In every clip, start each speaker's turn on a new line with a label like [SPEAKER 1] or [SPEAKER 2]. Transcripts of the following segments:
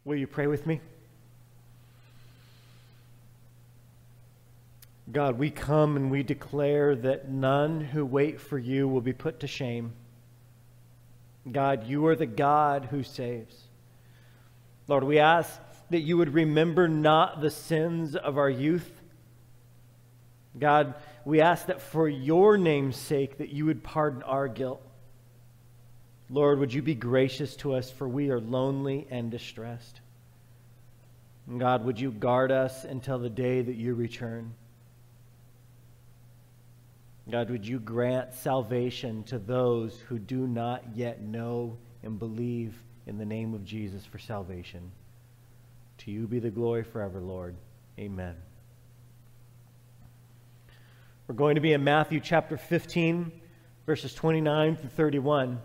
[SPEAKER 1] Will you pray with me? God, we come and we declare that none who wait for you will be put to shame. God, you are the God who saves. Lord, we ask that you would remember not the sins of our youth. God, we ask that for your name's sake that you would pardon our guilt. Lord, would you be gracious to us, for we are lonely and distressed. And God, would you guard us until the day that you return? God, would you grant salvation to those who do not yet know and believe in the name of Jesus for salvation? To you be the glory forever, Lord. Amen. We're going to be in Matthew chapter 15, verses 29 through 31.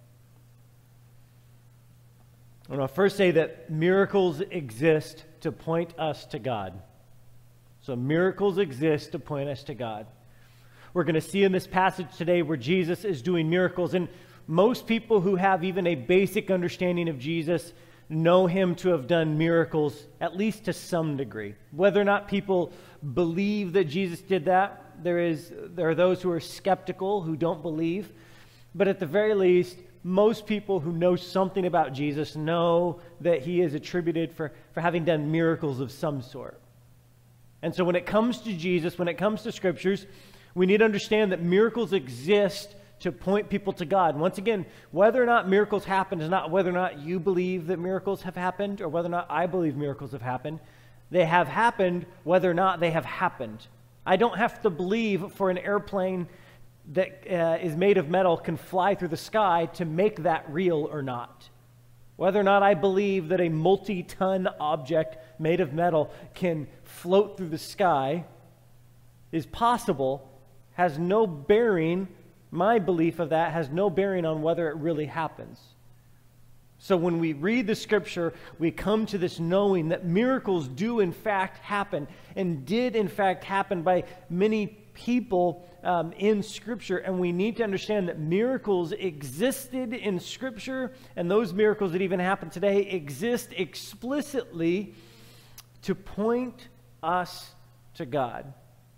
[SPEAKER 1] I want to first say that miracles exist to point us to God. So miracles exist to point us to God. We're going to see in this passage today where Jesus is doing miracles. And most people who have even a basic understanding of Jesus know him to have done miracles, at least to some degree. Whether or not people believe that Jesus did that, there are those who are skeptical, who don't believe. But at the very least, most people who know something about Jesus know that he is attributed for having done miracles of some sort. And so when it comes to Jesus, when it comes to scriptures, we need to understand that miracles exist to point people to God. And once again, whether or not miracles happen is not whether or not you believe that miracles have happened or whether or not I believe miracles have happened. They have happened whether or not they have happened. I don't have to believe for an airplane that is made of metal can fly through the sky to make that real or not. Whether or not I believe that a multi-ton object made of metal can float through the sky is possible has no bearing, my belief of that has no bearing on whether it really happens. So when we read the scripture, we come to this knowing that miracles do in fact happen and did in fact happen by many people in scripture. And we need to understand that miracles existed in scripture, and those miracles that even happen today exist explicitly to point us to God.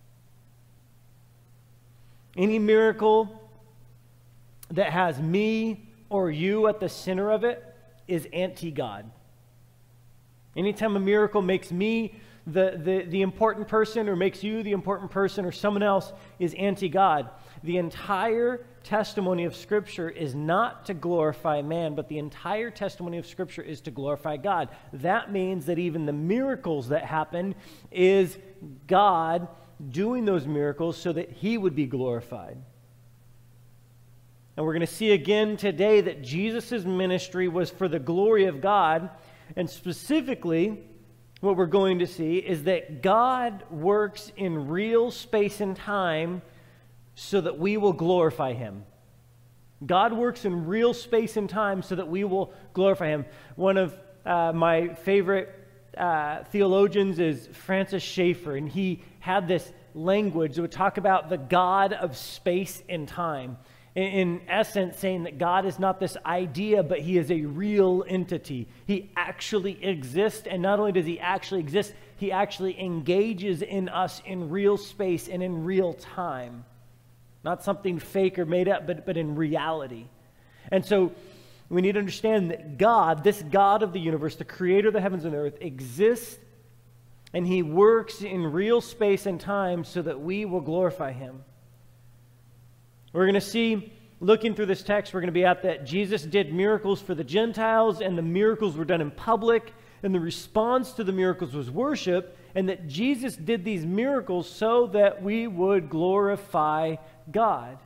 [SPEAKER 1] Any miracle that has me or you at the center of it is anti-God. Anytime a miracle makes me the important person or makes you the important person or someone else is anti-God. The entire testimony of Scripture is not to glorify man, but the entire testimony of Scripture is to glorify God. That means that even the miracles that happen is God doing those miracles so that he would be glorified. And we're going to see again today that Jesus' ministry was for the glory of God, and specifically what we're going to see is that God works in real space and time so that we will glorify him. God works in real space and time so that we will glorify him. One of my favorite theologians is Francis Schaeffer, and he had this language that would talk about the God of space and time. In essence, saying that God is not this idea, but he is a real entity. He actually exists, and not only does he actually exist, he actually engages in us in real space and in real time. Not something fake or made up, but in reality. And so we need to understand that God, this God of the universe, the creator of the heavens and earth, exists, and he works in real space and time so that we will glorify him. We're going to see, looking through this text, we're going to be at that Jesus did miracles for the Gentiles, and the miracles were done in public, and the response to the miracles was worship, and that Jesus did these miracles so that we would glorify God.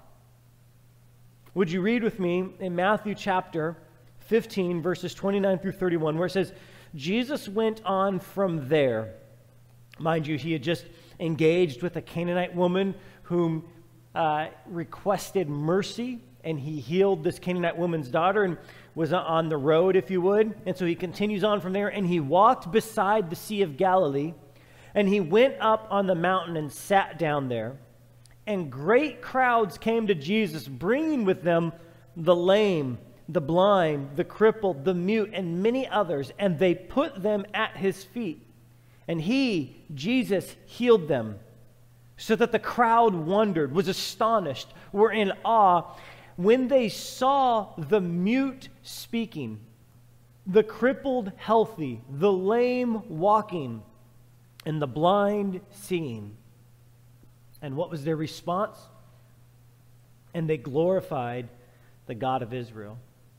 [SPEAKER 1] Would you read with me in Matthew chapter 15, verses 29 through 31, where it says, Jesus went on from there. Mind you, he had just engaged with a Canaanite woman whom requested mercy, and he healed this Canaanite woman's daughter and was on the road, if you would. And so he continues on from there, and he walked beside the Sea of Galilee, and he went up on the mountain and sat down there. And great crowds came to Jesus, bringing with them the lame, the blind, the crippled, the mute, and many others, and they put them at his feet. And he, Jesus, healed them, so that the crowd wondered, was astonished, were in awe, when they saw the mute speaking, the crippled healthy, the lame walking, and the blind seeing. And what was their response? And they glorified the God of Israel.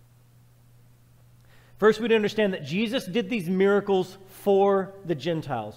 [SPEAKER 1] First, we'd understand that Jesus did these miracles for the Gentiles.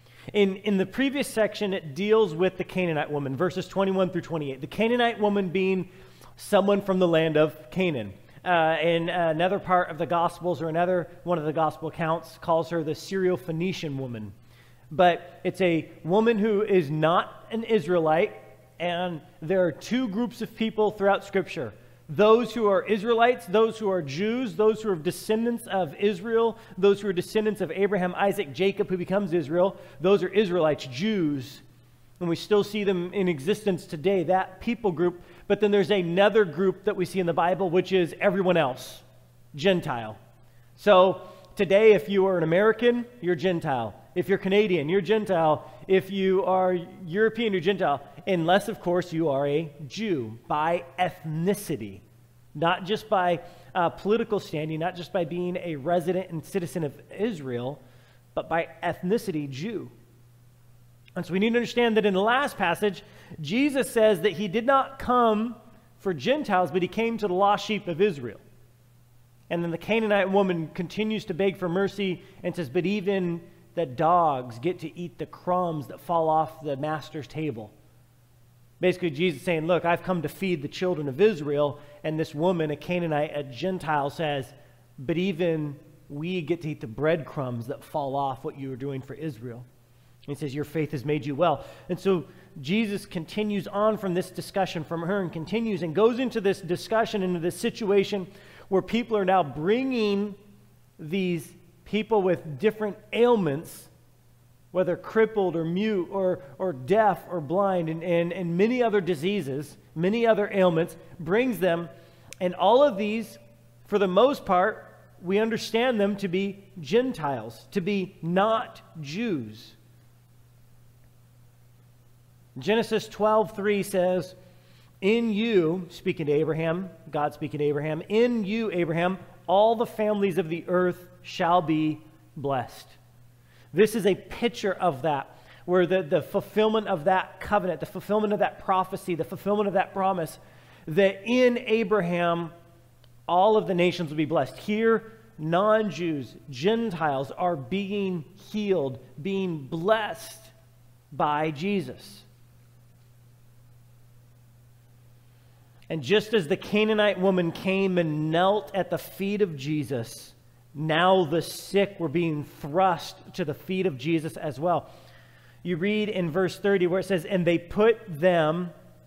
[SPEAKER 1] In the previous section, it deals with the Canaanite woman, verses 21 through 28. The Canaanite woman being someone from the land of Canaan. In another part of the Gospels, or another one of the Gospel accounts, calls her the Syro-Phoenician woman. But it's a woman who is not an Israelite, and there are two groups of people throughout Scripture. Those who are Israelites, those who are Jews, those who are descendants of Israel, those who are descendants of Abraham, Isaac, Jacob, who becomes Israel. Those are Israelites, Jews. And we still see them in existence today, that people group. But then there's another group that we see in the Bible, which is everyone else, Gentile. So today, if you are an American, you're Gentile. If you're Canadian, you're Gentile. If you are European, you're Gentile. Unless, of course, you are a Jew by ethnicity. Not just by political standing, not just by being a resident and citizen of Israel, but by ethnicity, Jew. And so we need to understand that in the last passage, Jesus says that he did not come for Gentiles, but he came to the lost sheep of Israel. And then the Canaanite woman continues to beg for mercy and says, but even the dogs get to eat the crumbs that fall off the master's table. Basically, Jesus is saying, look, I've come to feed the children of Israel. And this woman, a Canaanite, a Gentile, says, but even we get to eat the breadcrumbs that fall off what you are doing for Israel. And he says, your faith has made you well. And so Jesus continues on from this discussion from her and continues and goes into this discussion, into this situation where people are now bringing these people with different ailments, whether crippled or mute or deaf or blind and many other diseases, many other ailments, brings them. And all of these, for the most part, we understand them to be Gentiles, to be not Jews. Genesis 12:3 says, in you, speaking to Abraham, God speaking to Abraham, in you, Abraham, all the families of the earth shall be blessed. This is a picture of that, where the fulfillment of that covenant, the fulfillment of that prophecy, the fulfillment of that promise, that in Abraham, all of the nations will be blessed. Here, non-Jews, Gentiles are being healed, being blessed by Jesus. And just as the Canaanite woman came and knelt at the feet of Jesus, now the sick were being thrust to the feet of Jesus as well. You read in verse 30 where it says, and they put them,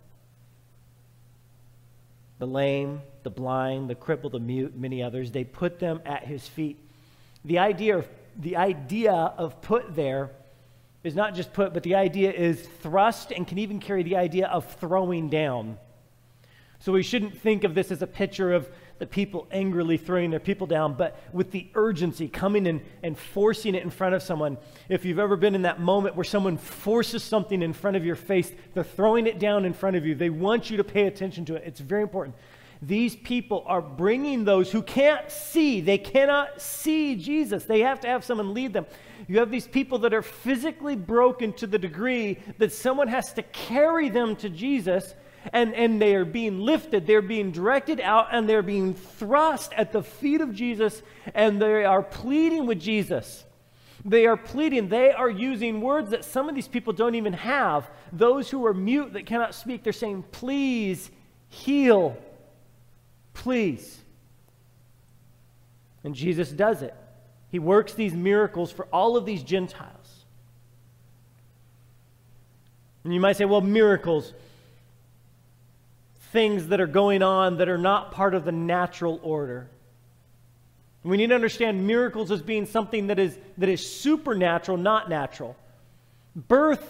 [SPEAKER 1] the lame, the blind, the crippled, the mute, many others, they put them at his feet. The idea of put there is not just put, but the idea is thrust, and can even carry the idea of throwing down. So we shouldn't think of this as a picture of the people angrily throwing their people down, but with the urgency, coming and forcing it in front of someone. If you've ever been in that moment where someone forces something in front of your face, they're throwing it down in front of you. They want you to pay attention to it. It's very important. These people are bringing those who can't see. They cannot see Jesus. They have to have someone lead them. You have these people that are physically broken to the degree that someone has to carry them to Jesus. And they are being lifted, they're being directed out, and they're being thrust at the feet of Jesus, and they are pleading with Jesus. They are pleading. They are using words that some of these people don't even have. Those who are mute that cannot speak, they're saying, please heal. Please. And Jesus does it. He works these miracles for all of these Gentiles. And you might say, well, miracles, things that are going on that are not part of the natural order. We need to understand miracles as being something that is supernatural, not natural. Birth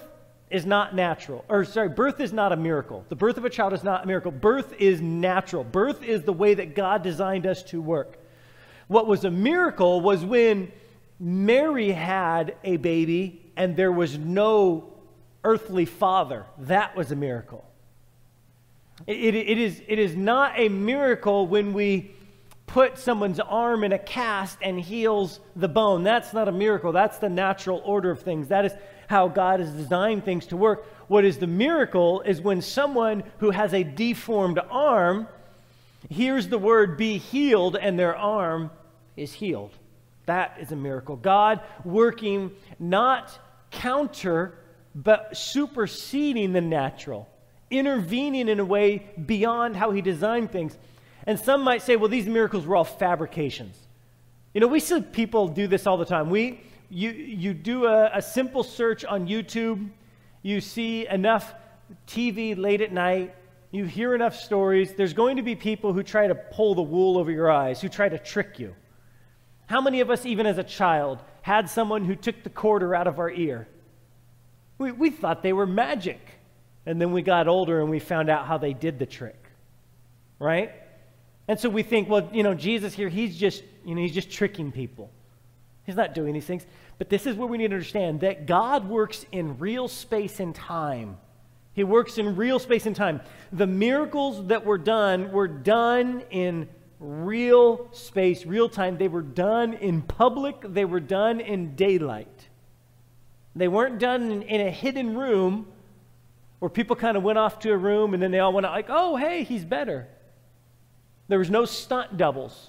[SPEAKER 1] is not natural. Birth is not a miracle. The birth of a child is not a miracle. Birth is natural. Birth is the way that God designed us to work. What was a miracle was when Mary had a baby and there was no earthly father. That was a miracle. It is not a miracle when we put someone's arm in a cast and heals the bone. That's not a miracle. That's the natural order of things. That is how God has designed things to work. What is the miracle is when someone who has a deformed arm hears the word be healed and their arm is healed. That is a miracle. God working not counter but superseding the natural, intervening in a way beyond how he designed things. And some might say, well, these miracles were all fabrications. You know, we see people do this all the time. You do a simple search on YouTube, you see enough TV late at night, you hear enough stories, there's going to be people who try to pull the wool over your eyes, who try to trick you. How many of us, even as a child, had someone who took the quarter out of our ear? We thought they were magic. And then we got older and we found out how they did the trick. Right? And so we think, well, you know, Jesus here, he's just tricking people. He's not doing these things. But this is where we need to understand that God works in real space and time. He works in real space and time. The miracles that were done in real space, real time. They were done in public. They were done in daylight. They weren't done in a hidden room where people kind of went off to a room and then they all went out like, oh, hey, he's better. There was no stunt doubles.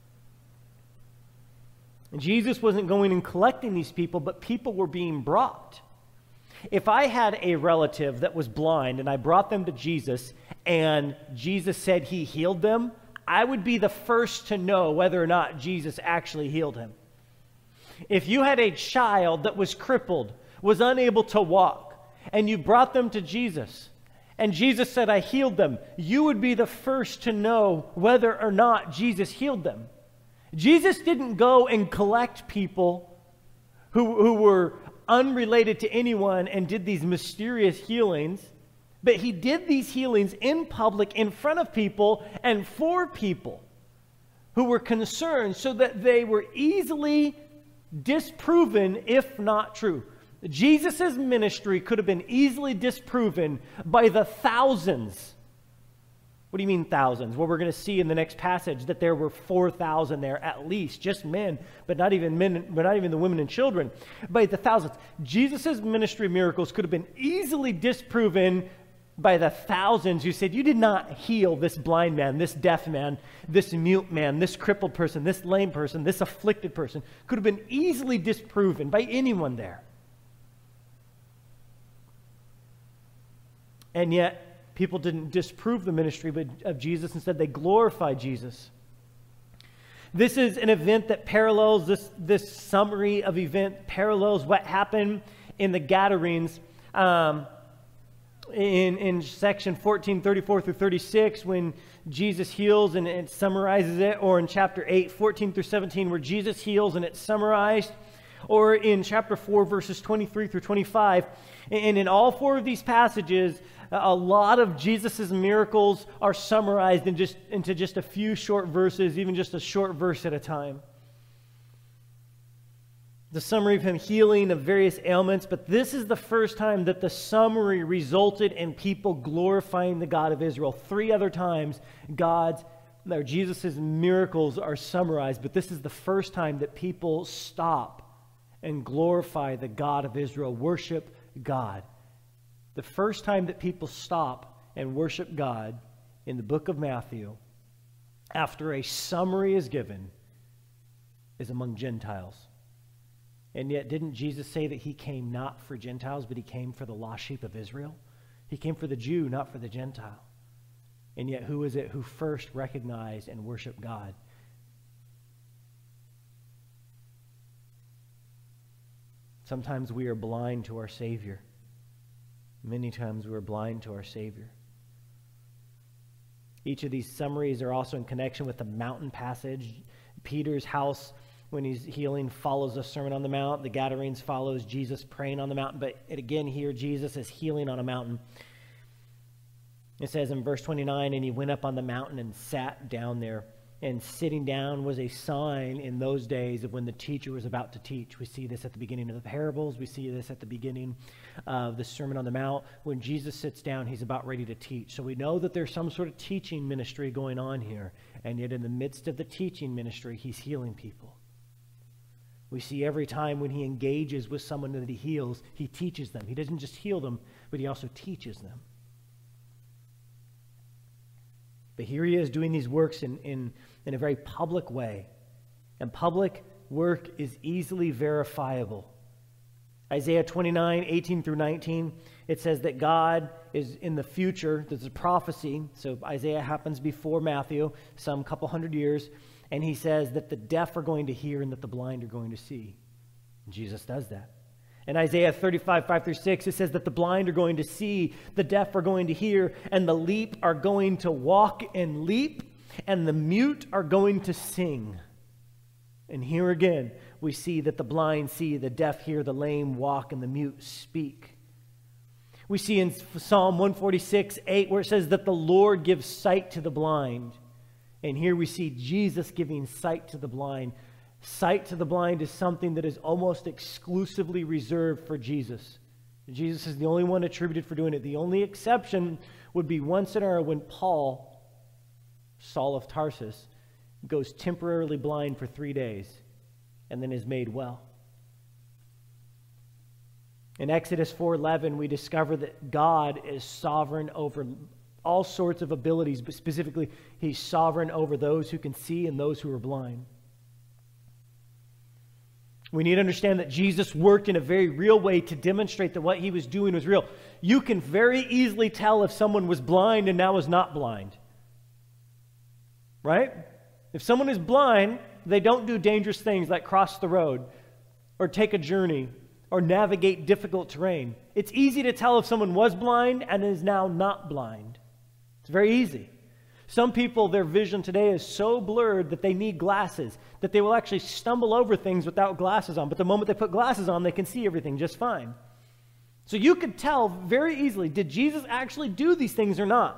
[SPEAKER 1] And Jesus wasn't going and collecting these people, but people were being brought. If I had a relative that was blind and I brought them to Jesus and Jesus said he healed them, I would be the first to know whether or not Jesus actually healed him. If you had a child that was crippled, was unable to walk, and you brought them to Jesus, and Jesus said, I healed them, you would be the first to know whether or not Jesus healed them. Jesus didn't go and collect people who were unrelated to anyone and did these mysterious healings, but he did these healings in public, in front of people, and for people who were concerned so that they were easily disproven, if not true. Jesus' ministry could have been easily disproven by the thousands. What do you mean thousands? Well, we're going to see in the next passage that there were 4,000 there at least, just men, but not even the women and children, by the thousands. Jesus' ministry miracles could have been easily disproven by the thousands who said, you did not heal this blind man, this deaf man, this mute man, this crippled person, this lame person, this afflicted person. Could have been easily disproven by anyone there. And yet, people didn't disprove the ministry of Jesus. Instead, they glorified Jesus. This is an event that parallels, this summary of event parallels what happened in the Gadarenes in section 14, 34 through 36, when Jesus heals and it summarizes it, or in chapter 8, 14 through 17, where Jesus heals and it's summarized, or in chapter 4, verses 23 through 25. And in all four of these passages, a lot of Jesus' miracles are summarized into just a few short verses, even just a short verse at a time. The summary of him healing of various ailments, but this is the first time that the summary resulted in people glorifying the God of Israel. 3 other times Jesus' miracles are summarized, but this is the first time that people stop and glorify the God of Israel, worship God. The first time that people stop and worship God in the book of Matthew, after a summary is given, is among Gentiles. And yet, didn't Jesus say that he came not for Gentiles, but he came for the lost sheep of Israel? He came for the Jew, not for the Gentile. And yet, who is it who first recognized and worshiped God? Sometimes we are blind to our Savior. Many times we are blind to our Savior. Each of these summaries are also in connection with the mountain passage. Peter's house when he's healing, follows the Sermon on the Mount. The Gadarenes follows Jesus praying on the mountain. But again here, Jesus is healing on a mountain. It says in verse 29, and he went up on the mountain and sat down there. And sitting down was a sign in those days of when the teacher was about to teach. We see this at the beginning of the parables. We see this at the beginning of the Sermon on the Mount. When Jesus sits down, he's about ready to teach. So we know that there's some sort of teaching ministry going on here. And yet in the midst of the teaching ministry, he's healing people. We see every time when he engages with someone that he heals, he teaches them. He doesn't just heal them, but he also teaches them. But here he is doing these works in a very public way. And public work is easily verifiable. Isaiah 29, 18 through 19, it says that God is in the future. There's a prophecy. So Isaiah happens before Matthew, some couple hundred years. And he says that the deaf are going to hear and that the blind are going to see. And Jesus does that. In Isaiah 35, 5 through 6, it says that the blind are going to see, the deaf are going to hear, and the leap are going to walk and leap, and the mute are going to sing. And here again, we see that the blind see, the deaf hear, the lame walk, and the mute speak. We see in Psalm 146, 8, where it says that the Lord gives sight to the blind. And here we see Jesus giving sight to the blind. Sight to the blind is something that is almost exclusively reserved for Jesus. Jesus is the only one attributed for doing it. The only exception would be once in a while when Paul, Saul of Tarsus, goes temporarily blind for 3 days and then is made well. In Exodus 4:11, we discover that God is sovereign over all sorts of abilities, but specifically, he's sovereign over those who can see and those who are blind. We need to understand that Jesus worked in a very real way to demonstrate that what he was doing was real. You can very easily tell if someone was blind and now is not blind. Right? If someone is blind, they don't do dangerous things like cross the road or take a journey or navigate difficult terrain. It's easy to tell if someone was blind and is now not blind. It's very easy. Some people, their vision today is so blurred that they need glasses, that they will actually stumble over things without glasses on. But the moment they put glasses on, they can see everything just fine. So you could tell very easily, did Jesus actually do these things or not?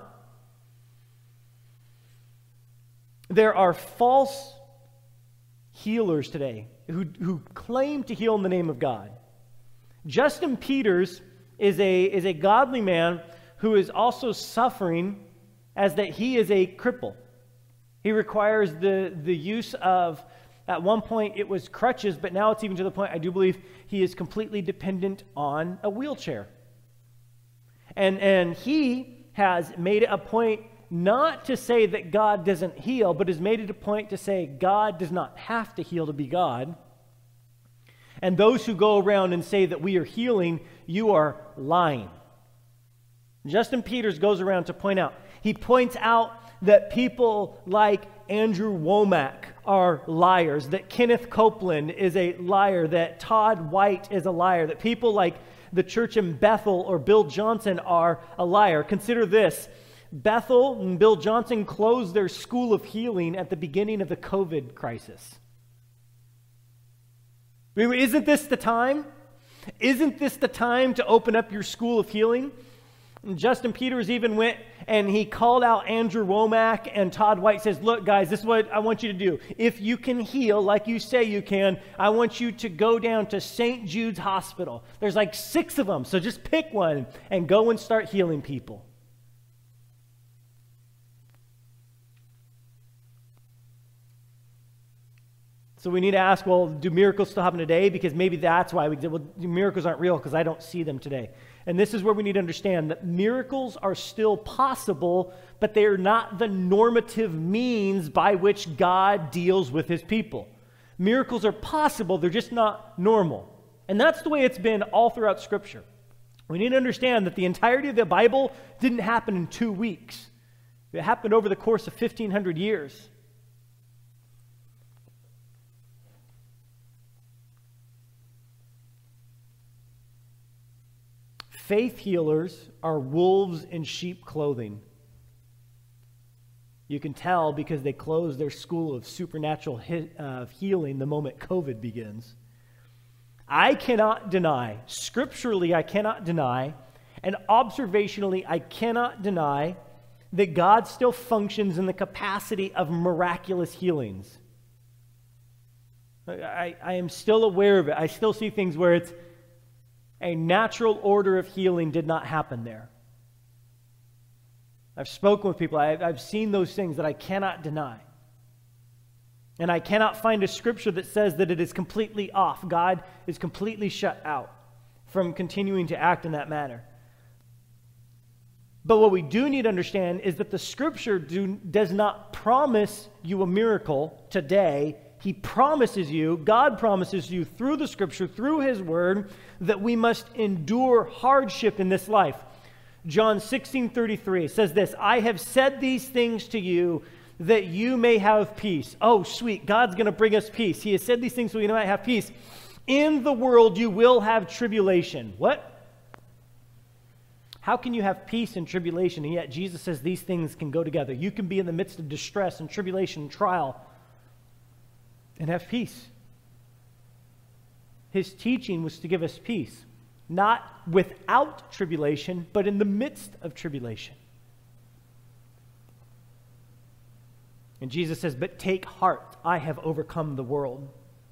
[SPEAKER 1] There are false healers today who claim to heal in the name of God. Justin Peters is a godly man who is also suffering as that he is a cripple. He requires the use of, at one point it was crutches, but now it's even to the point I do believe he is completely dependent on a wheelchair. And he has made it a point not to say that God doesn't heal, but has made it a point to say God does not have to heal to be God. And those who go around and say that we are healing, you are lying. Justin Peters goes around to point out, he points out that people like Andrew Womack are liars, that Kenneth Copeland is a liar, that Todd White is a liar, that people like the church in Bethel or Bill Johnson are a liar. Consider this. Bethel and Bill Johnson closed their school of healing at the beginning of the COVID crisis. Isn't this the time? Isn't this the time to open up your school of healing? And Justin Peters even went and he called out Andrew Womack, and Todd White says, look guys, this is what I want you to do. If you can heal like you say you can, I want you to go down to St. Jude's Hospital. There's like 6 of them, so just pick one and go and start healing people. So we need to ask, well, do miracles still happen today? Because maybe that's why miracles aren't real because I don't see them today. And this is where we need to understand that miracles are still possible, but they are not the normative means by which God deals with his people. Miracles are possible, they're just not normal. And that's the way it's been all throughout Scripture. We need to understand that the entirety of the Bible didn't happen in 2 weeks. It happened over the course of 1,500 years. Faith healers are wolves in sheep clothing. You can tell because they close their school of supernatural healing the moment COVID begins. I cannot deny, scripturally I cannot deny, and observationally I cannot deny that God still functions in the capacity of miraculous healings. I am still aware of it. I still see things where it's a natural order of healing did not happen there. I've spoken with people. I've seen those things that I cannot deny. And I cannot find a scripture that says that it is completely off. God is completely shut out from continuing to act in that manner. But what we do need to understand is that the scripture does not promise you a miracle today. He promises you, God promises you through the scripture, through his word, that we must endure hardship in this life. John 16:33 says this, I have said these things to you that you may have peace. Oh, sweet, God's going to bring us peace. He has said these things so we might have peace. In the world you will have tribulation. What? How can you have peace in tribulation? And yet Jesus says these things can go together. You can be in the midst of distress and tribulation and trial and have peace. His teaching was to give us peace, not without tribulation, but in the midst of tribulation. And Jesus says, but take heart, I have overcome the world.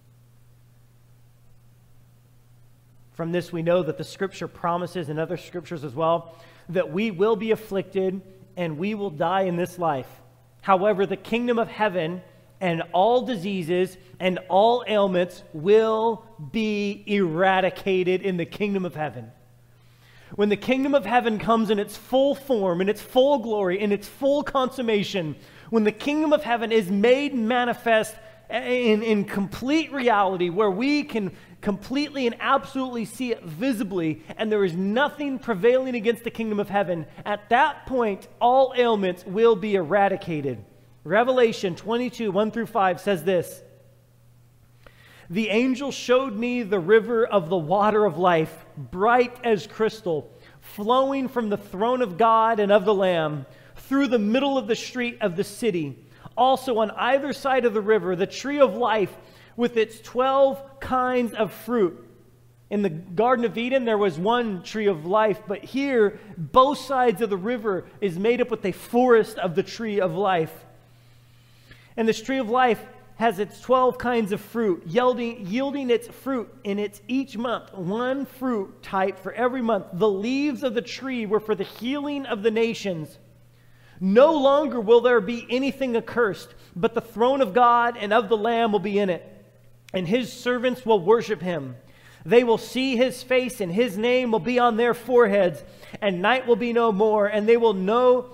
[SPEAKER 1] From this we know that the scripture promises, and other scriptures as well, that we will be afflicted and we will die in this life. However, the kingdom of heaven and all diseases and all ailments will be eradicated in the kingdom of heaven. When the kingdom of heaven comes in its full form, in its full glory, in its full consummation, when the kingdom of heaven is made manifest in complete reality, where we can completely and absolutely see it visibly, and there is nothing prevailing against the kingdom of heaven, at that point, all ailments will be eradicated. Revelation 22, 1 through 5 says this, the angel showed me the river of the water of life, bright as crystal, flowing from the throne of God and of the Lamb, through the middle of the street of the city. Also on either side of the river, the tree of life with its 12 kinds of fruit. In the Garden of Eden, there was one tree of life, but here, both sides of the river is made up with a forest of the tree of life. And this tree of life has its 12 kinds of fruit, yielding its fruit in its each month, one fruit type for every month. The leaves of the tree were for the healing of the nations. No longer will there be anything accursed, but the throne of God and of the Lamb will be in it, and his servants will worship him. They will see his face, and his name will be on their foreheads, and night will be no more, and they will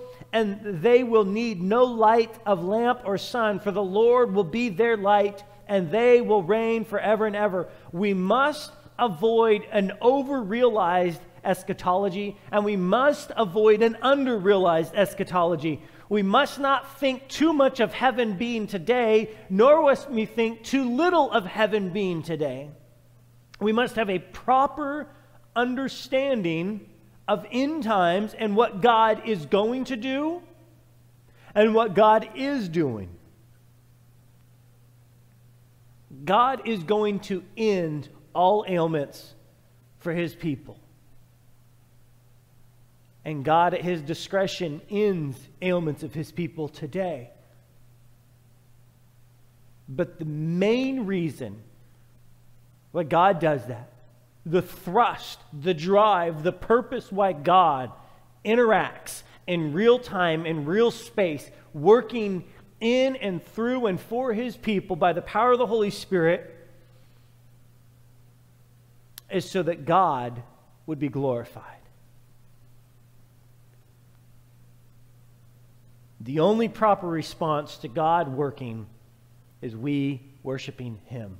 [SPEAKER 1] need no light of lamp or sun, for the Lord will be their light, and they will reign forever and ever. We must avoid an over-realized eschatology, and we must avoid an under-realized eschatology. We must not think too much of heaven being today, nor must we think too little of heaven being today. We must have a proper understanding of end times and what God is going to do and what God is doing. God is going to end all ailments for his people. And God, at his discretion, ends ailments of his people today. But the main reason why God does that, the thrust, the drive, the purpose why God interacts in real time, in real space, working in and through and for his people by the power of the Holy Spirit, is so that God would be glorified. The only proper response to God working is we worshiping him.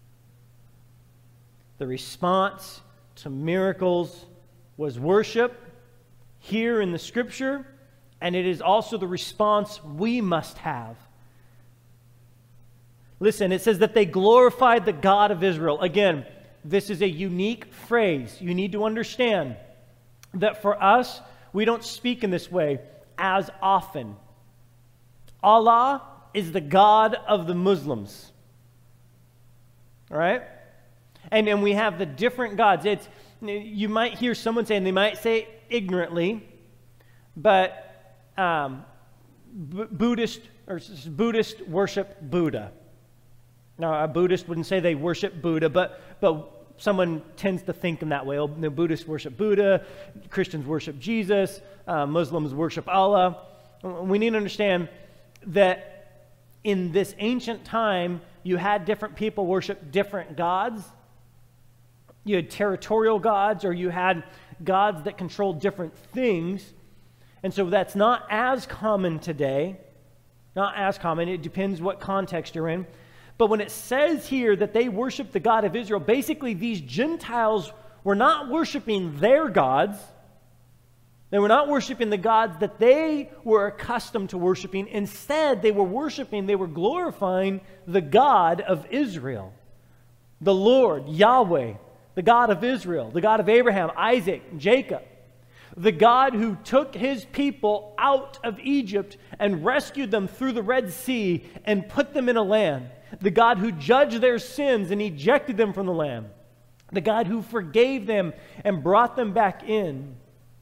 [SPEAKER 1] The response to miracles was worship here in the scripture, and it is also the response we must have. Listen, it says that they glorified the God of Israel. Again, this is a unique phrase. You need to understand that for us, we don't speak in this way as often. Allah is the God of the Muslims. All right? And we have the different gods. You might hear someone say, and they might say ignorantly, but Buddhists worship Buddha. Now, a Buddhist wouldn't say they worship Buddha, but someone tends to think in that way. The Buddhists worship Buddha, Christians worship Jesus, Muslims worship Allah. We need to understand that in this ancient time, you had different people worship different gods. You had territorial gods, or you had gods that controlled different things. And so that's not as common today. Not as common. It depends what context you're in. But when it says here that they worship the God of Israel, basically these Gentiles were not worshiping their gods. They were not worshiping the gods that they were accustomed to worshiping. Instead, they were glorifying the God of Israel, the Lord, Yahweh, the God of Israel, the God of Abraham, Isaac, Jacob, the God who took his people out of Egypt and rescued them through the Red Sea and put them in a land, the God who judged their sins and ejected them from the land, the God who forgave them and brought them back in.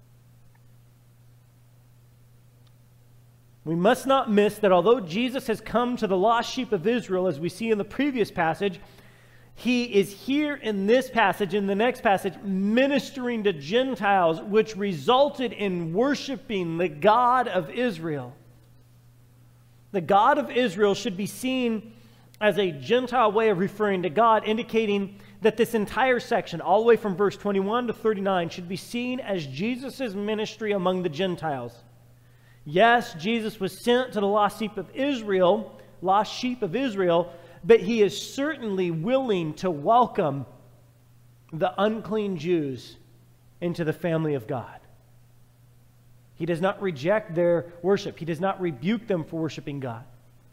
[SPEAKER 1] We must not miss that although Jesus has come to the lost sheep of Israel, as we see in the previous passage, he is here in this passage, in the next passage, ministering to Gentiles, which resulted in worshiping the God of Israel. The God of Israel should be seen as a Gentile way of referring to God, indicating that this entire section, all the way from verse 21 to 39, should be seen as Jesus' ministry among the Gentiles. Yes, Jesus was sent to the lost sheep of Israel, but he is certainly willing to welcome the unclean Jews into the family of God. He does not reject their worship. He does not rebuke them for worshiping God.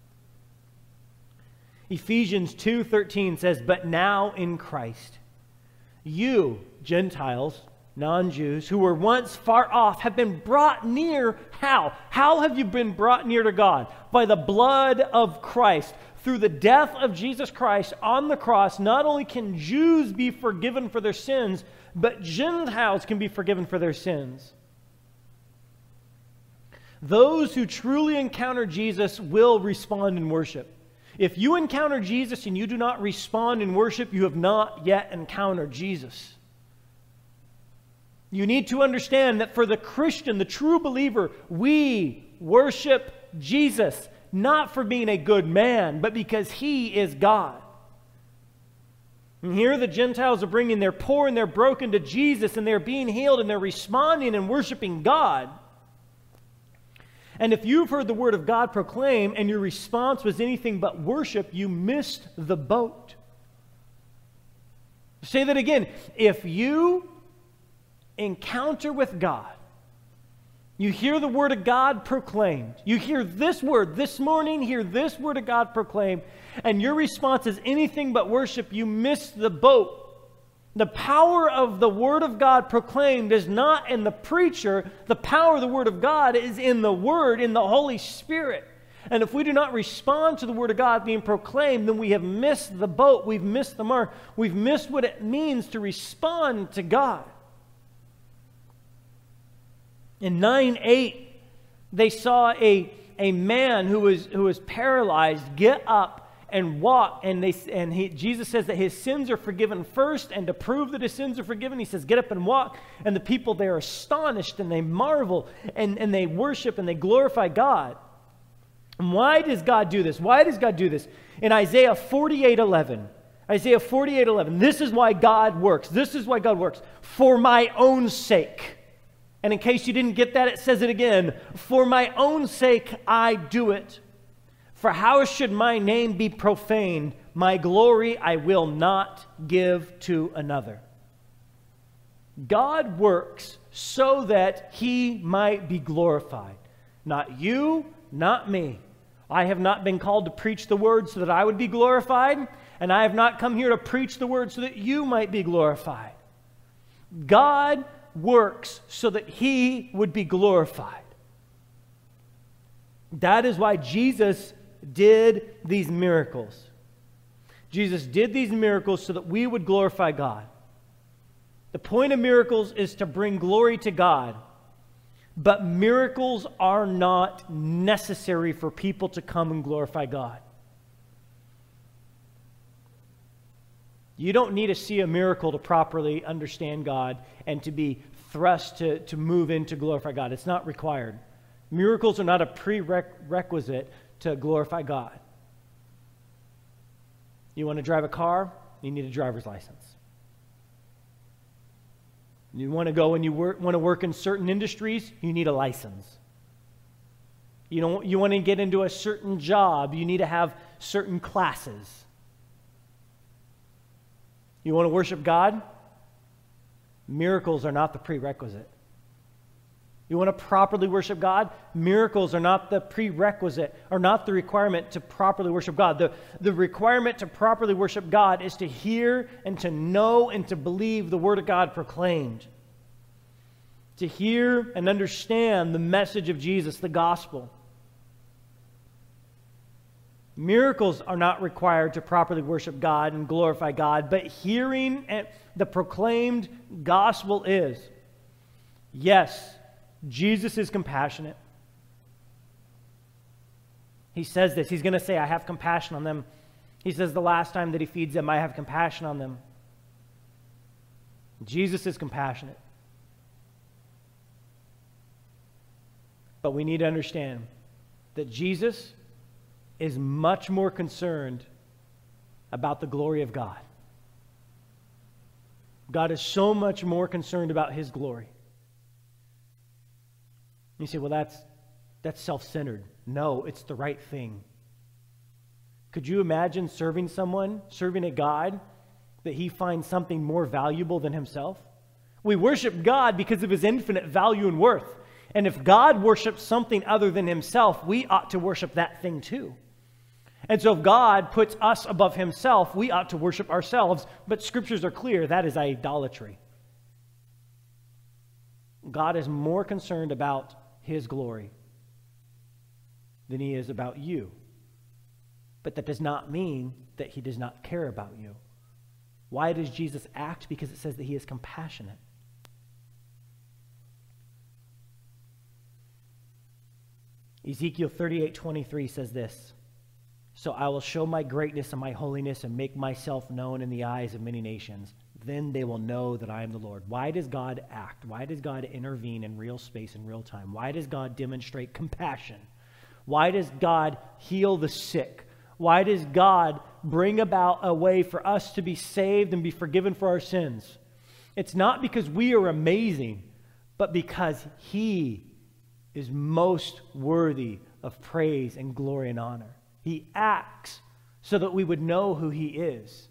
[SPEAKER 1] Ephesians 2:13 says, "But now in Christ, you, Gentiles, non-Jews, who were once far off, have been brought near." How? How have you been brought near to God? By the blood of Christ. Through the death of Jesus Christ on the cross, not only can Jews be forgiven for their sins, but Gentiles can be forgiven for their sins. Those who truly encounter Jesus will respond in worship. If you encounter Jesus and you do not respond in worship, you have not yet encountered Jesus. You need to understand that for the Christian, the true believer, we worship Jesus, not for being a good man, but because he is God. And here the Gentiles are bringing their poor and their broken to Jesus, and they're being healed, and they're responding and worshiping God. And if you've heard the word of God proclaimed and your response was anything but worship, you missed the boat. Say that again. If you encounter with God, you hear the word of God proclaimed, you hear this word this morning, hear this word of God proclaimed, and your response is anything but worship, you missed the boat. The power of the word of God proclaimed is not in the preacher. The power of the word of God is in the word, in the Holy Spirit. And if we do not respond to the word of God being proclaimed, then we have missed the boat. We've missed the mark. We've missed what it means to respond to God. In 9:8, they saw a man who was paralyzed get up and walk, and Jesus says that his sins are forgiven first, and to prove that his sins are forgiven, he says, get up and walk. And the people there are astonished, and they marvel, and they worship, and they glorify God. And why does God do this? Why does God do this? In Isaiah 48:11, this is why God works. This is why God works. For my own sake. And in case you didn't get that, it says it again. For my own sake I do it. For how should my name be profaned? My glory I will not give to another. God works so that he might be glorified. Not you, not me. I have not been called to preach the word so that I would be glorified, and I have not come here to preach the word so that you might be glorified. God works so that he would be glorified. That is why Jesus did these miracles. Jesus did these miracles so that we would glorify God. The point of miracles is to bring glory to God. But miracles are not necessary for people to come and glorify God. You don't need to see a miracle to properly understand God and to be thrust to move in to glorify God. It's not required. Miracles are not a prerequisite to glorify God. You want to drive a car? You need a driver's license. You want to go and want to work in certain industries? You need a license. You want to get into a certain job? You need to have certain classes. You want to worship God? Miracles are not the prerequisite. You want to properly worship God? Miracles are not the prerequisite, or not the requirement to properly worship God. The requirement to properly worship God is to hear and to know and to believe the Word of God proclaimed. To hear and understand the message of Jesus, the gospel. Miracles are not required to properly worship God and glorify God, but hearing the proclaimed gospel is. Yes, Jesus is compassionate. He says this. He's going to say, I have compassion on them. He says the last time that he feeds them, I have compassion on them. Jesus is compassionate. But we need to understand that Jesus is much more concerned about the glory of God. God is so much more concerned about his glory. You say, well, that's self-centered. No, it's the right thing. Could you imagine serving a God, that he finds something more valuable than himself? We worship God because of his infinite value and worth. And if God worships something other than himself, we ought to worship that thing too. And so if God puts us above himself, we ought to worship ourselves. But scriptures are clear, that is idolatry. God is more concerned about his glory than he is about you. But that does not mean that he does not care about you. Why does Jesus act? Because it says that he is compassionate. Ezekiel 38:23 says this, so I will show my greatness and my holiness and make myself known in the eyes of many nations. Then they will know that I am the Lord. Why does God act? Why does God intervene in real space and real time? Why does God demonstrate compassion? Why does God heal the sick? Why does God bring about a way for us to be saved and be forgiven for our sins? It's not because we are amazing, but because he is most worthy of praise and glory and honor. He acts so that we would know who he is.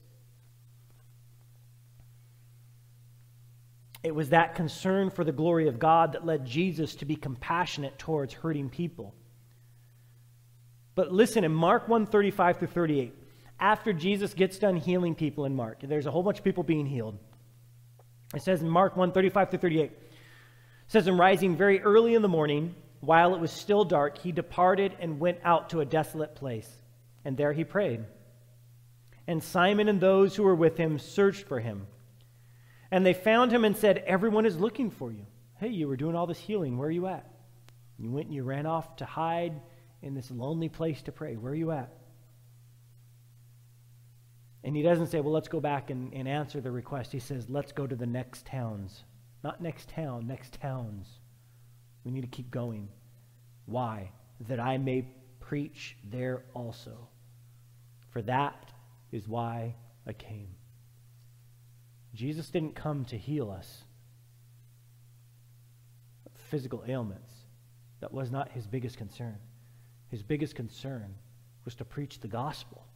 [SPEAKER 1] It was that concern for the glory of God that led Jesus to be compassionate towards hurting people. But listen, in Mark 1:35 through 38, after Jesus gets done healing people in Mark, there's a whole bunch of people being healed. It says in Mark 1:35 through 38, it says, and rising very early in the morning, while it was still dark, he departed and went out to a desolate place, and there he prayed. And Simon and those who were with him searched for him. And they found him and said, everyone is looking for you. Hey, you were doing all this healing. Where are you at? You went and you ran off to hide in this lonely place to pray. Where are you at? And he doesn't say, well, let's go back and answer the request. He says, let's go to the next towns. Not next town, next towns. We need to keep going. Why? That I may preach there also. For that is why I came. Jesus didn't come to heal us of physical ailments. That was not his biggest concern. His biggest concern was to preach the gospel.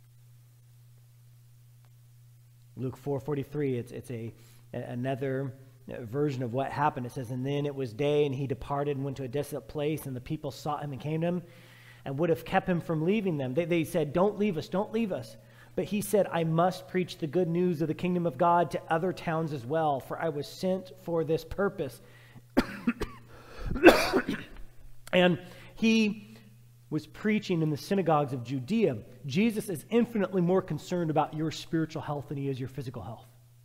[SPEAKER 1] Luke 4:43, it's another version of what happened. It says, and then it was day, and he departed and went to a desolate place, and the people sought him and came to him and would have kept him from leaving them. They said, don't leave us, don't leave us. But he said, I must preach the good news of the kingdom of God to other towns as well, for I was sent for this purpose. And he was preaching in the synagogues of Judea, Jesus is infinitely more concerned about your spiritual health than he is your physical health.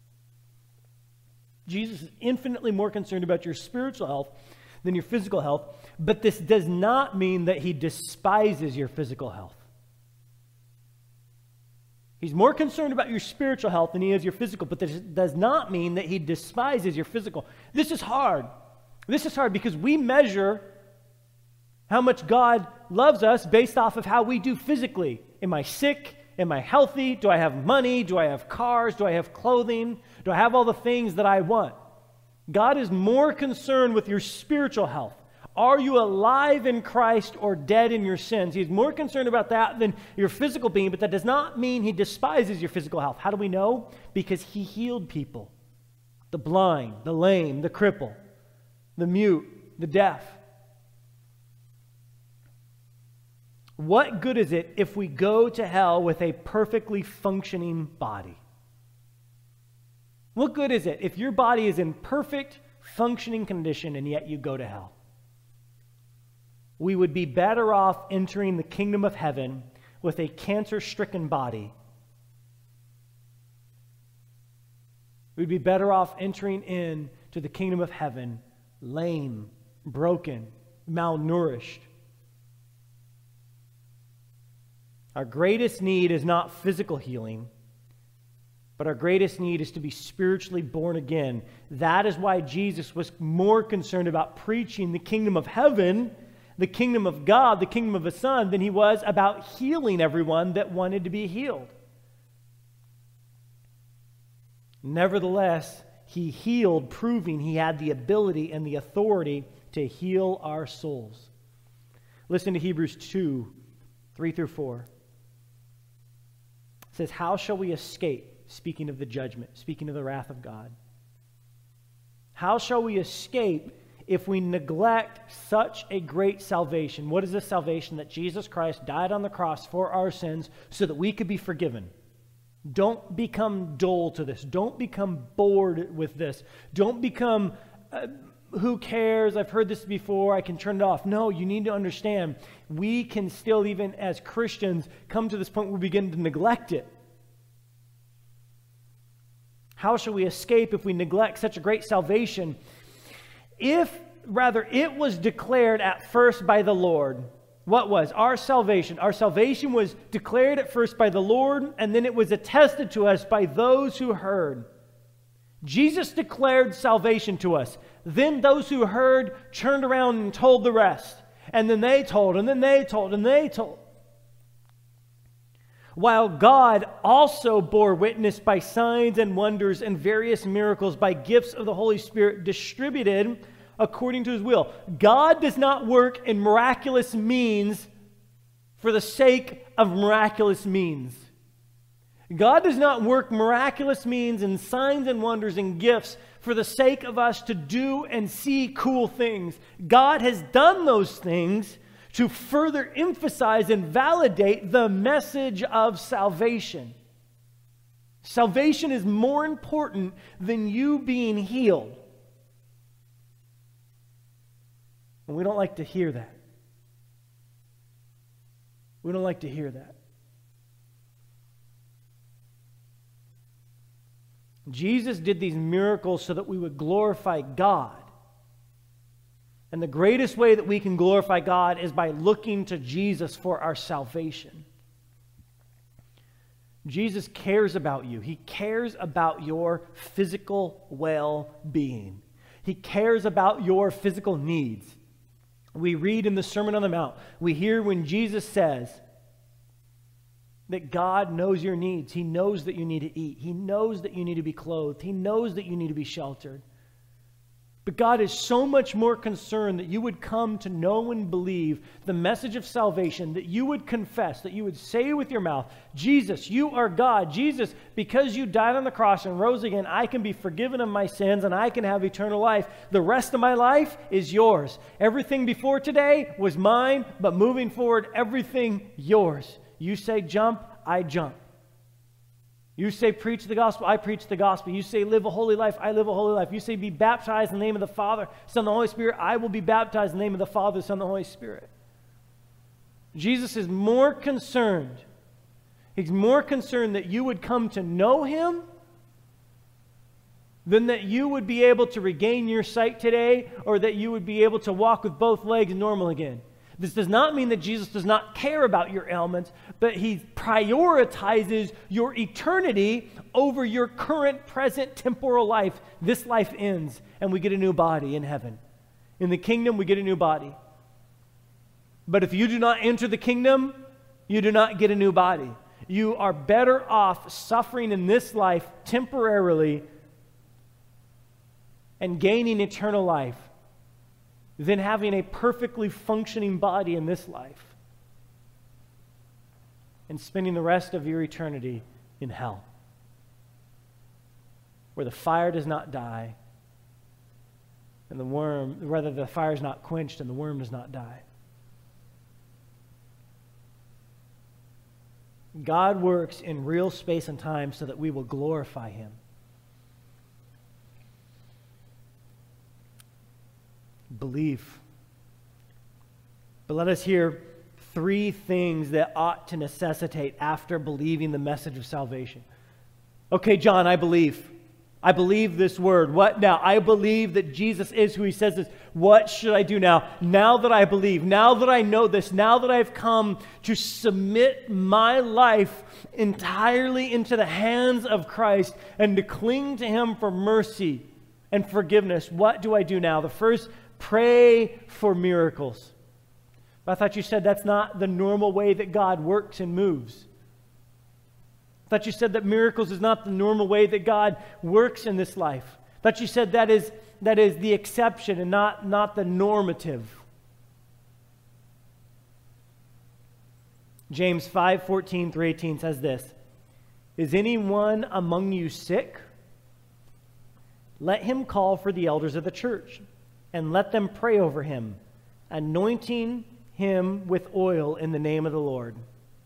[SPEAKER 1] Jesus is infinitely more concerned about your spiritual health than your physical health, but this does not mean that he despises your physical health. He's more concerned about your spiritual health than he is your physical, but this does not mean that he despises your physical. This is hard. This is hard because we measure how much God loves us based off of how we do physically. Am I sick? Am I healthy? Do I have money? Do I have cars? Do I have clothing? Do I have all the things that I want? God is more concerned with your spiritual health. Are you alive in Christ or dead in your sins? He's more concerned about that than your physical being, but that does not mean he despises your physical health. How do we know? Because he healed people. The blind, the lame, the cripple, the mute, the deaf. What good is it if we go to hell with a perfectly functioning body? What good is it if your body is in perfect functioning condition and yet you go to hell? We would be better off entering the kingdom of heaven with a cancer-stricken body. We'd be better off entering into the kingdom of heaven lame, broken, malnourished. Our greatest need is not physical healing, but our greatest need is to be spiritually born again. That is why Jesus was more concerned about preaching the kingdom of heaven, the kingdom of God, the kingdom of His Son, than he was about healing everyone that wanted to be healed. Nevertheless, he healed, proving he had the ability and the authority to heal our souls. Listen to Hebrews 2, 3 through 4. It says, how shall we escape? Speaking of the judgment, speaking of the wrath of God. How shall we escape if we neglect such a great salvation? What is this salvation? That Jesus Christ died on the cross for our sins so that we could be forgiven. Don't become dull to this. Don't become bored with this. Don't become, who cares? I've heard this before. I can turn it off. No, you need to understand. We can still, even as Christians, come to this point where we begin to neglect it. How shall we escape if we neglect such a great salvation? It was declared at first by the Lord. What was our salvation? Our salvation was declared at first by the Lord, and then it was attested to us by those who heard. Jesus declared salvation to us. Then those who heard turned around and told the rest. And then they told, and then they told, and they told. While God also bore witness by signs and wonders and various miracles by gifts of the Holy Spirit distributed according to His will. God does not work in miraculous means for the sake of miraculous means. God does not work miraculous means and signs and wonders and gifts for the sake of us to do and see cool things. God has done those things to further emphasize and validate the message of salvation. Salvation is more important than you being healed. And we don't like to hear that. We don't like to hear that. Jesus did these miracles so that we would glorify God. And the greatest way that we can glorify God is by looking to Jesus for our salvation. Jesus cares about you. He cares about your physical well-being. He cares about your physical needs. We read in the Sermon on the Mount, we hear when Jesus says that God knows your needs. He knows that you need to eat. He knows that you need to be clothed. He knows that you need to be sheltered. But God is so much more concerned that you would come to know and believe the message of salvation, that you would confess, that you would say with your mouth, Jesus, you are God. Jesus, because you died on the cross and rose again, I can be forgiven of my sins and I can have eternal life. The rest of my life is yours. Everything before today was mine, but moving forward, everything yours. You say jump, I jump. You say preach the gospel, I preach the gospel. You say live a holy life, I live a holy life. You say be baptized in the name of the Father, Son, and the Holy Spirit, I will be baptized in the name of the Father, Son, and the Holy Spirit. Jesus is more concerned. He's more concerned that you would come to know him than that you would be able to regain your sight today or that you would be able to walk with both legs normal again. This does not mean that Jesus does not care about your ailments, but he prioritizes your eternity over your current, present, temporal life. This life ends, and we get a new body in heaven. In the kingdom, we get a new body. But if you do not enter the kingdom, you do not get a new body. You are better off suffering in this life temporarily and gaining eternal life than having a perfectly functioning body in this life and spending the rest of your eternity in hell, where the fire does not die and the fire is not quenched and the worm does not die. God works in real space and time so that we will glorify him. Belief. But let us hear three things that ought to necessitate after believing the message of salvation. Okay, John, I believe. I believe this word. What now? I believe that Jesus is who he says is. What should I do now? Now that I believe, now that I know this, now that I've come to submit my life entirely into the hands of Christ and to cling to him for mercy and forgiveness, what do I do now? The first, pray for miracles. But I thought you said that's not the normal way that God works and moves. I thought you said that miracles is not the normal way that God works in this life. I thought you said that is the exception and not the normative. James 5:14-18 says this, "Is anyone among you sick? Let him call for the elders of the church, and let them pray over him, anointing him with oil in the name of the Lord."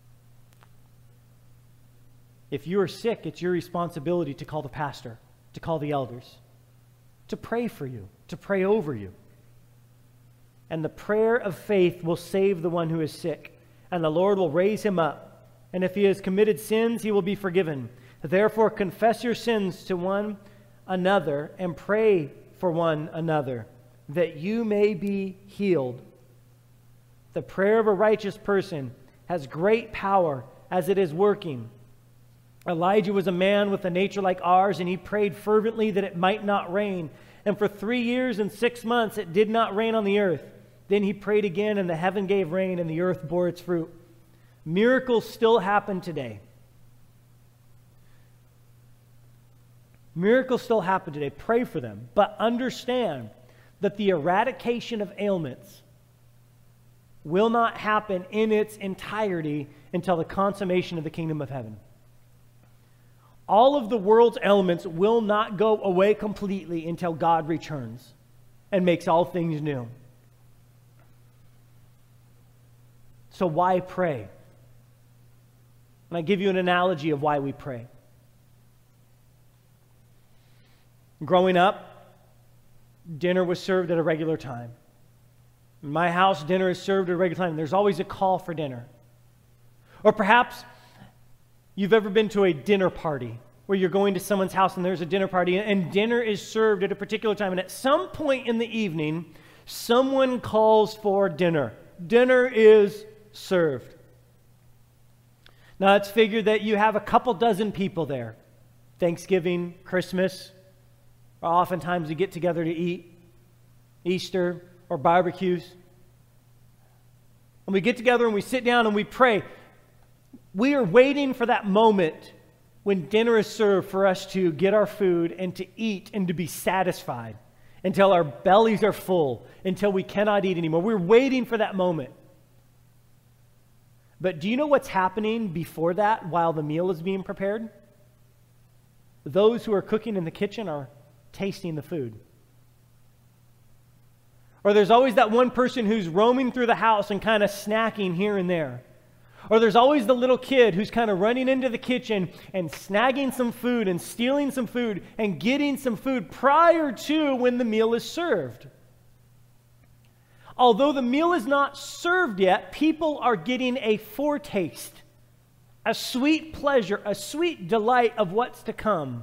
[SPEAKER 1] If you are sick, it's your responsibility to call the pastor, to call the elders, to pray for you, to pray over you. And the prayer of faith will save the one who is sick, and the Lord will raise him up. And if he has committed sins, he will be forgiven. Therefore, confess your sins to one another and pray for one another, that you may be healed. The prayer of a righteous person has great power as it is working. Elijah was a man with a nature like ours, and he prayed fervently that it might not rain. And for 3 years and 6 months it did not rain on the earth. Then he prayed again, and the heaven gave rain, and the earth bore its fruit. Miracles still happen today. Miracles still happen today. Pray for them. But understand that the eradication of ailments will not happen in its entirety until the consummation of the kingdom of heaven. All of the world's ailments will not go away completely until God returns and makes all things new. So why pray? And I give you an analogy of why we pray. Growing up, dinner was served at a regular time. In my house, dinner is served at a regular time. There's always a call for dinner. Or perhaps you've ever been to a dinner party where you're going to someone's house and there's a dinner party and dinner is served at a particular time. And at some point in the evening, someone calls for dinner. Dinner is served. Now it's figured that you have a couple dozen people there. Thanksgiving, Christmas, or oftentimes we get together to eat, Easter, or barbecues. And we get together and we sit down and we pray. We are waiting for that moment when dinner is served for us to get our food and to eat and to be satisfied until our bellies are full, until we cannot eat anymore. We're waiting for that moment. But do you know what's happening before that while the meal is being prepared? Those who are cooking in the kitchen are tasting the food. Or there's always that one person who's roaming through the house and kind of snacking here and there. Or there's always the little kid who's kind of running into the kitchen and snagging some food and stealing some food and getting some food prior to when the meal is served. Although the meal is not served yet, people are getting a foretaste, a sweet pleasure, a sweet delight of what's to come.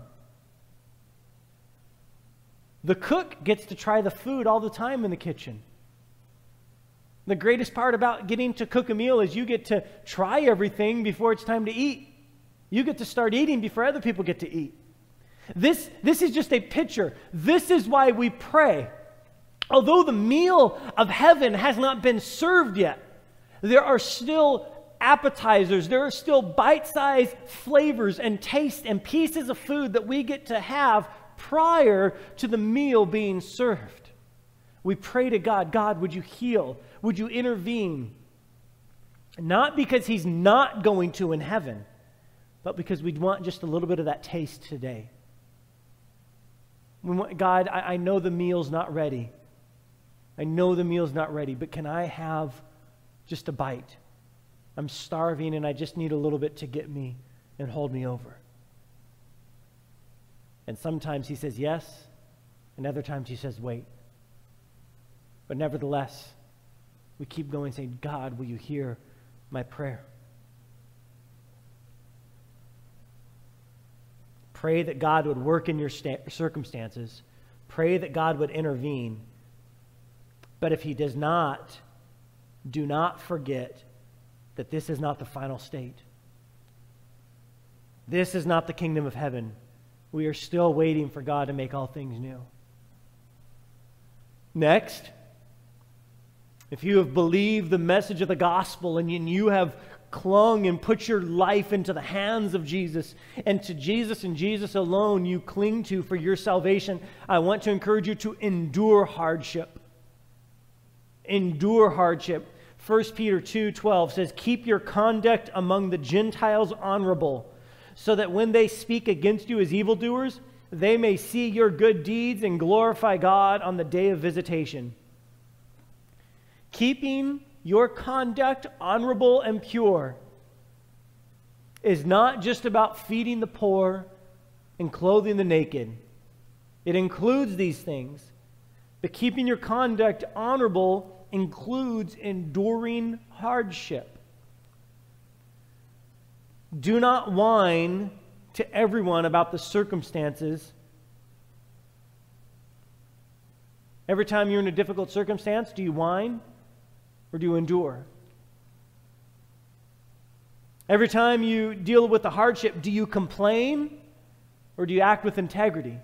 [SPEAKER 1] The cook gets to try the food all the time in the kitchen. The greatest part about getting to cook a meal is you get to try everything before it's time to eat. You get to start eating before other people get to eat. This is just a picture. This is why we pray. Although the meal of heaven has not been served yet, there are still appetizers, there are still bite-sized flavors and tastes and pieces of food that we get to have prior to the meal being served. We pray to God, God, would you heal? Would you intervene? Not because he's not going to in heaven, but because we want just a little bit of that taste today. We want, God, I know the meal's not ready. I know the meal's not ready, but can I have just a bite? I'm starving and I just need a little bit to get me and hold me over. And sometimes he says yes, and other times he says wait. But nevertheless, we keep going saying, God, will you hear my prayer? Pray that God would work in your circumstances. Pray that God would intervene. But if he does not, do not forget that this is not the final state. This is not the kingdom of heaven. We are still waiting for God to make all things new. Next, if you have believed the message of the gospel and you have clung and put your life into the hands of Jesus and to Jesus and Jesus alone you cling to for your salvation, I want to encourage you to endure hardship. Endure hardship. 1 Peter 2:12 says, keep your conduct among the Gentiles honorable, so that when they speak against you as evildoers, they may see your good deeds and glorify God on the day of visitation. Keeping your conduct honorable and pure is not just about feeding the poor and clothing the naked. It includes these things. But keeping your conduct honorable includes enduring hardship. Do not whine to everyone about the circumstances. Every time you're in a difficult circumstance, do you whine or do you endure? Every time you deal with the hardship, do you complain or do you act with integrity?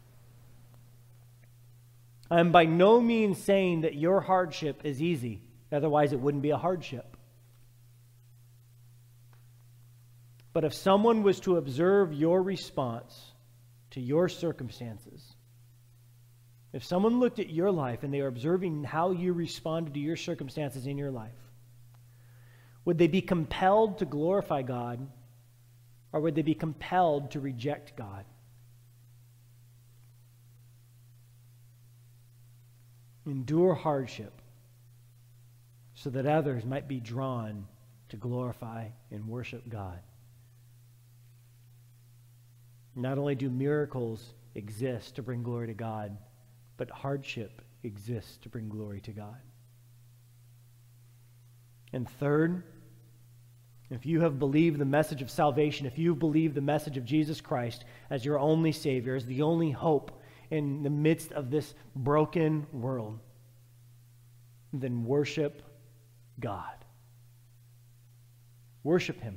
[SPEAKER 1] I'm by no means saying that your hardship is easy. Otherwise, it wouldn't be a hardship. But if someone was to observe your response to your circumstances, if someone looked at your life and they were observing how you responded to your circumstances in your life, would they be compelled to glorify God, or would they be compelled to reject God? Endure hardship so that others might be drawn to glorify and worship God. Not only do miracles exist to bring glory to God, but hardship exists to bring glory to God. And third, if you have believed the message of salvation, if you've believed the message of Jesus Christ as your only Savior, as the only hope in the midst of this broken world, then worship God. Worship Him.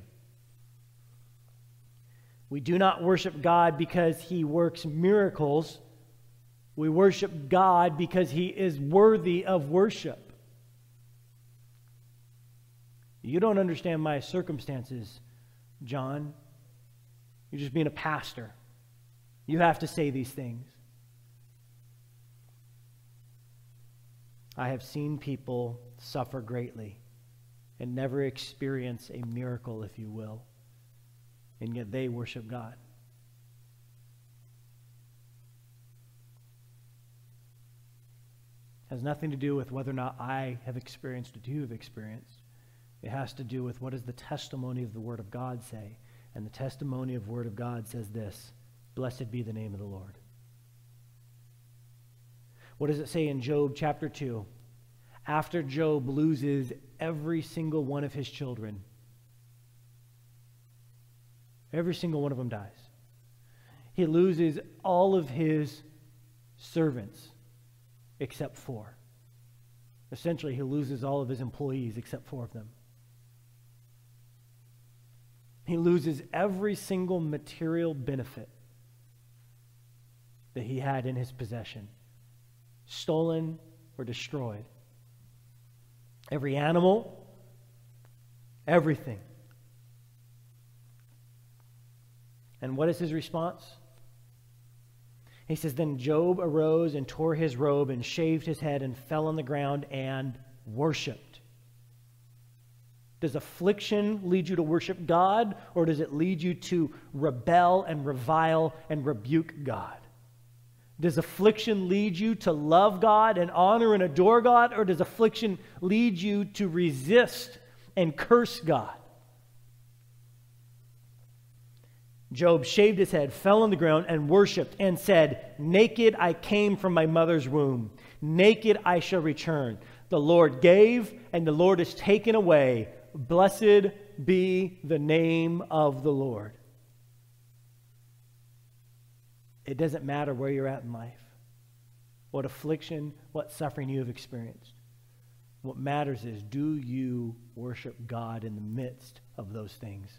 [SPEAKER 1] We do not worship God because He works miracles. We worship God because He is worthy of worship. You don't understand my circumstances, John. You're just being a pastor. You have to say these things. I have seen people suffer greatly and never experience a miracle, if you will, and yet they worship God. It has nothing to do with whether or not I have experienced what you have experienced. It has to do with what does the testimony of the Word of God say. And the testimony of the Word of God says this: blessed be the name of the Lord. What does it say in Job chapter 2? after Job loses every single one of his children. Every single one of them dies. He loses all of his servants except 4. Essentially, he loses all of his employees except 4 of them. He loses every single material benefit that he had in his possession, stolen or destroyed. Every animal, everything. And what is his response? He says, then Job arose and tore his robe and shaved his head and fell on the ground and worshiped. Does affliction lead you to worship God, or does it lead you to rebel and revile and rebuke God? Does affliction lead you to love God and honor and adore God, or does affliction lead you to resist and curse God? Job shaved his head, fell on the ground, and worshiped and said, naked I came from my mother's womb. Naked I shall return. The Lord gave, and the Lord has taken away. Blessed be the name of the Lord. It doesn't matter where you're at in life, what affliction, what suffering you have experienced. What matters is, do you worship God in the midst of those things?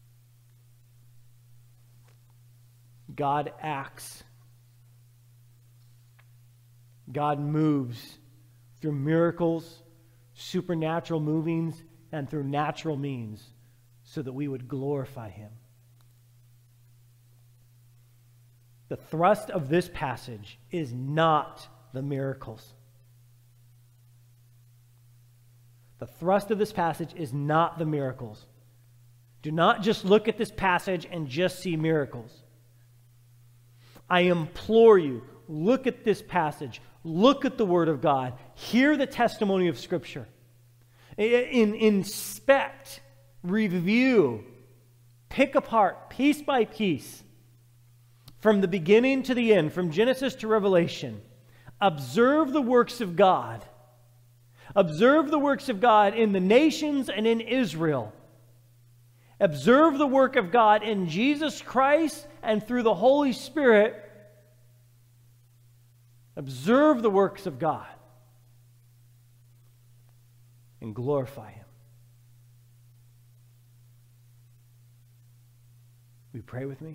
[SPEAKER 1] God acts. God moves through miracles, supernatural movings, and through natural means so that we would glorify Him. The thrust of this passage is not the miracles. The thrust of this passage is not the miracles. Do not just look at this passage and just see miracles. I implore you, look at this passage. Look at the Word of God. Hear the testimony of Scripture. Inspect, review, pick apart, piece by piece, from the beginning to the end, from Genesis to Revelation. Observe the works of God. Observe the works of God in the nations and in Israel. Observe the work of God in Jesus Christ and through the Holy Spirit. Observe the works of God and glorify Him. Will you pray with me?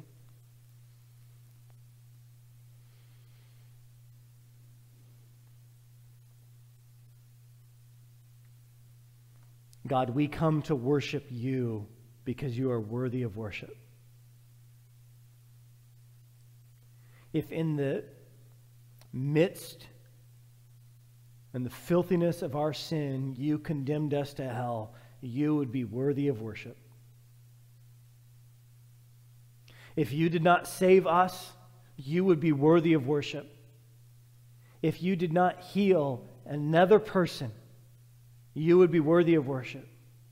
[SPEAKER 1] God, we come to worship You because You are worthy of worship. If in the midst and the filthiness of our sin You condemned us to hell, You would be worthy of worship. If You did not save us, You would be worthy of worship. If You did not heal another person, You would be worthy of worship.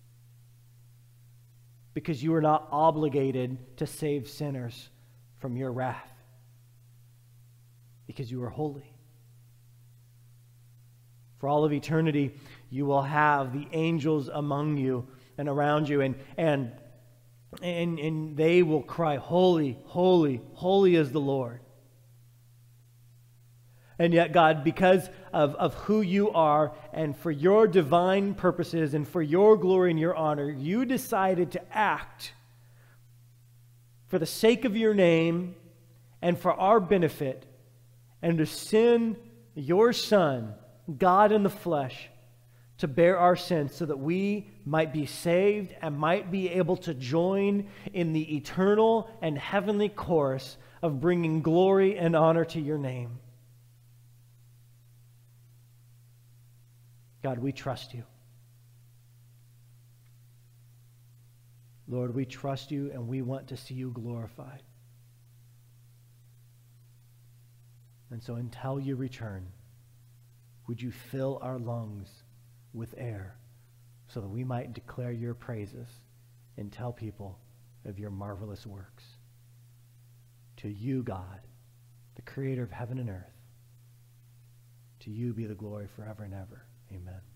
[SPEAKER 1] Because You are not obligated to save sinners from Your wrath. Because You are holy. For all of eternity, You will have the angels among You and around You, and they will cry, holy, holy, holy is the Lord. And yet, God, because of who You are, and for Your divine purposes, and for Your glory and Your honor, You decided to act for the sake of Your name and for our benefit, and to send Your Son, God in the flesh, to bear our sins so that we might be saved and might be able to join in the eternal and heavenly chorus of bringing glory and honor to Your name. God, we trust You. Lord, we trust You, and we want to see You glorified. And so until You return, would You fill our lungs with air so that we might declare Your praises and tell people of Your marvelous works. To You, God, the creator of heaven and earth, to You be the glory forever and ever. Amen.